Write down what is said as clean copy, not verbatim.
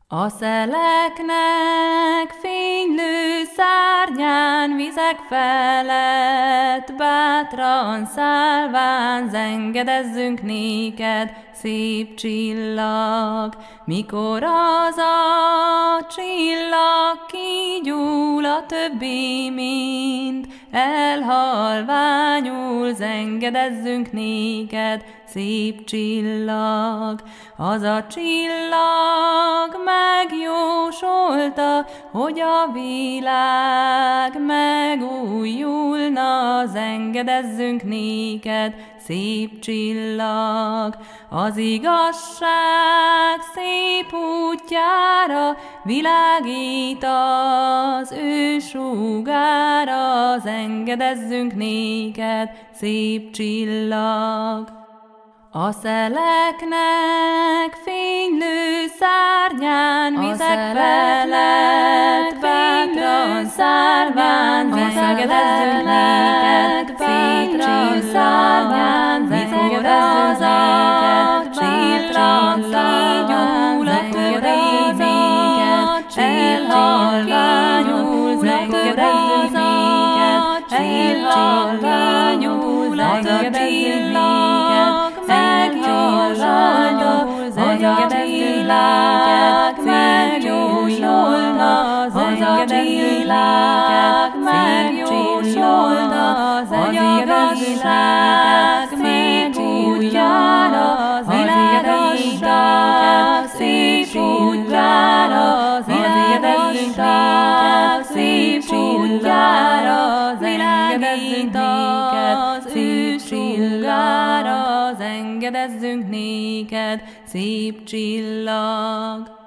A szeleknek fénylő szárnyán, vizek felett bátran szállván, zengedezzünk néked, szép csillag. Mikor az a csillag kigyúl, a többi mind elhalványul, zengedezzünk néked, szép csillag. Az a csillag megjósolta, hogy a világ megújulna, zengedezzünk néked, szép csillag. Az igazság szép útjára világít az ő sugára, zengedezzünk néked, szép csillag. A szeleknek fénylő szárnyán, vizek felett bátran szállván, zengedezzünk néked, szép csillag. Mikor az a csillag kigyúl, a többi néked, elhalványul, zengedezzünk néked, elhalványul, a csillag megjósolta, hogy a világ megjósolta, az a világ megjósolta, hogy a igazság szép útjára, világít az szép útjára, világít az szép útjára, világít az szép csillára, engedezzünk néked, szép csillag.